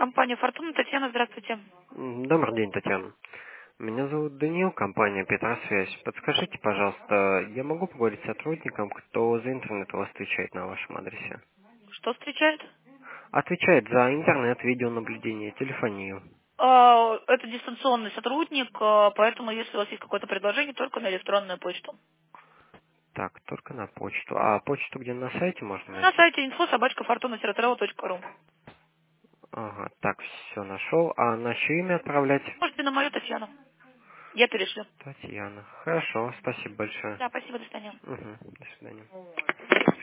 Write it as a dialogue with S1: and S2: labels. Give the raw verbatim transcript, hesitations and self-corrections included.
S1: Компания «Фортуна». Татьяна, здравствуйте.
S2: М, Добрый день, Татьяна. Меня зовут Даниил, компания Петросвязь. Подскажите, пожалуйста, я могу поговорить с сотрудником, кто за интернет у вас отвечает на вашем адресе?
S1: Что встречает?
S2: Отвечает за интернет, видеонаблюдение, телефонию.
S1: А, Это дистанционный сотрудник, а, поэтому если у вас есть какое-то предложение, только на электронную почту.
S2: Так, только на почту. А почту где на сайте можно
S1: На
S2: найти?
S1: сайте инфо собачка фортуна точка ру.
S2: Ага, так, все нашел. А на чье имя отправлять?
S1: Можете на мою Татьяну. Я перешлю.
S2: Татьяна. Хорошо, спасибо большое.
S1: Да, спасибо, до свидания.
S2: Угу, до свидания.